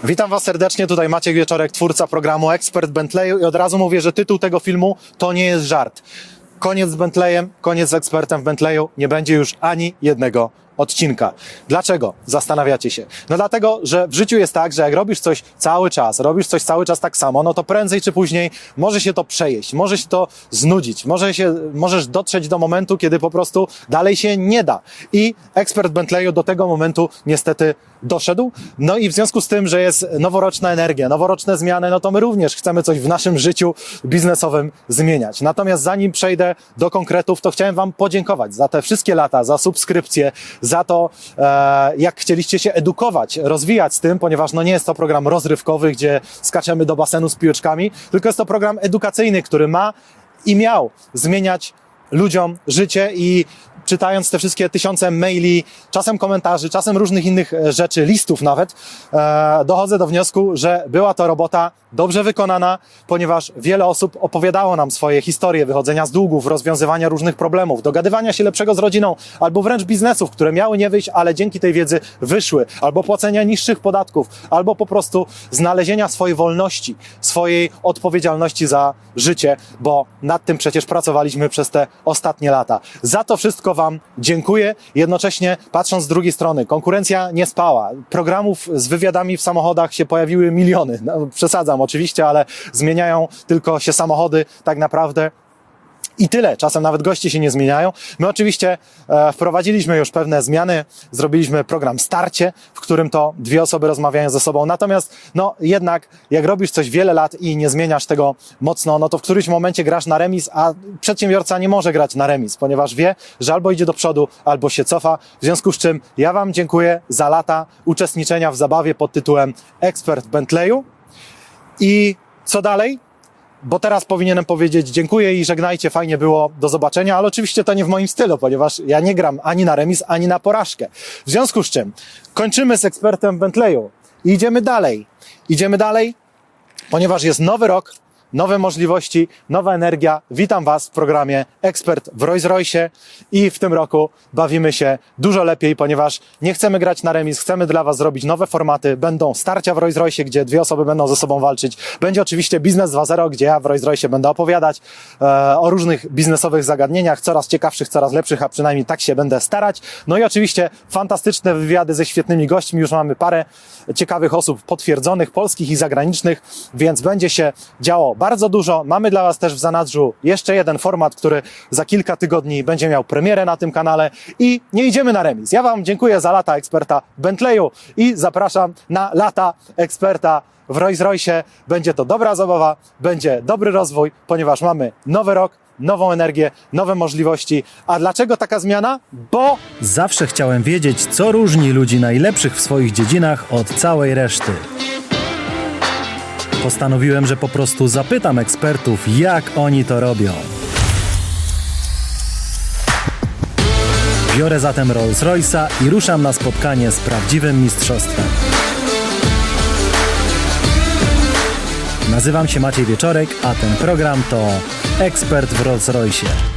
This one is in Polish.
Witam Was serdecznie, tutaj Maciek Wieczorek, twórca programu Ekspert Bentleyu i od razu mówię, że tytuł tego filmu to nie jest żart. Koniec z Bentleyem, koniec z ekspertem w Bentleyu, nie będzie już ani jednego odcinka. Dlaczego? Zastanawiacie się. No dlatego, że w życiu jest tak, że jak robisz coś cały czas tak samo, no to prędzej czy później może się to przejeść, może się to znudzić, możesz dotrzeć do momentu, kiedy po prostu dalej się nie da. I ekspert Bentleyu do tego momentu niestety doszedł. No i w związku z tym, że jest noworoczna energia, noworoczne zmiany, no to my również chcemy coś w naszym życiu biznesowym zmieniać. Natomiast zanim przejdę do konkretów, to chciałem Wam podziękować za te wszystkie lata, za subskrypcje, za to, jak chcieliście się edukować, rozwijać z tym, ponieważ no nie jest to program rozrywkowy, gdzie skaczemy do basenu z piłeczkami, tylko jest to program edukacyjny, który ma i miał zmieniać ludziom życie i czytając te wszystkie tysiące maili, czasem komentarzy, czasem różnych innych rzeczy, listów nawet, dochodzę do wniosku, że była to robota dobrze wykonana, ponieważ wiele osób opowiadało nam swoje historie wychodzenia z długów, rozwiązywania różnych problemów, dogadywania się lepszego z rodziną, albo wręcz biznesów, które miały nie wyjść, ale dzięki tej wiedzy wyszły, albo płacenia niższych podatków, albo po prostu znalezienia swojej wolności, swojej odpowiedzialności za życie, bo nad tym przecież pracowaliśmy przez te ostatnie lata. Za to wszystko Wam dziękuję. Jednocześnie patrząc z drugiej strony, konkurencja nie spała. Programów z wywiadami w samochodach się pojawiły miliony. No, przesadzam oczywiście, ale zmieniają tylko się samochody tak naprawdę. I tyle. Czasem nawet goście się nie zmieniają. My oczywiście wprowadziliśmy już pewne zmiany. Zrobiliśmy program Starcie, w którym to dwie osoby rozmawiają ze sobą. Natomiast no jednak jak robisz coś wiele lat i nie zmieniasz tego mocno, no to w którymś momencie grasz na remis, a przedsiębiorca nie może grać na remis, ponieważ wie, że albo idzie do przodu, albo się cofa. W związku z czym ja Wam dziękuję za lata uczestniczenia w zabawie pod tytułem Ekspert Bentleyu. I co dalej? Bo teraz powinienem powiedzieć dziękuję i żegnajcie, fajnie było, do zobaczenia, ale oczywiście to nie w moim stylu, ponieważ ja nie gram ani na remis, ani na porażkę. W związku z czym kończymy z ekspertem Bentleyu i idziemy dalej, ponieważ jest nowy rok, nowe możliwości, nowa energia. Witam Was w programie Ekspert w Rolls-Royce i w tym roku bawimy się dużo lepiej, ponieważ nie chcemy grać na remis, chcemy dla Was zrobić nowe formaty. Będą starcia w Rolls-Royce, gdzie dwie osoby będą ze sobą walczyć. Będzie oczywiście Biznes 2.0, gdzie ja w Rolls-Royce będę opowiadać o różnych biznesowych zagadnieniach, coraz ciekawszych, coraz lepszych, a przynajmniej tak się będę starać. No i oczywiście fantastyczne wywiady ze świetnymi gośćmi. Już mamy parę ciekawych osób potwierdzonych, polskich i zagranicznych, więc będzie się działo bardzo dużo. Mamy dla Was też w zanadrzu jeszcze jeden format, który za kilka tygodni będzie miał premierę na tym kanale i nie idziemy na remis. Ja Wam dziękuję za lata eksperta Bentleyu i zapraszam na lata eksperta w Rolls-Royce. Będzie to dobra zabawa, będzie dobry rozwój, ponieważ mamy nowy rok, nową energię, nowe możliwości. A dlaczego taka zmiana? Bo zawsze chciałem wiedzieć, co różni ludzi najlepszych w swoich dziedzinach od całej reszty. Postanowiłem, że po prostu zapytam ekspertów, jak oni to robią. Biorę zatem Rolls-Royce'a i ruszam na spotkanie z prawdziwym mistrzostwem. Nazywam się Maciej Wieczorek, a ten program to Ekspert w Rolls-Royce.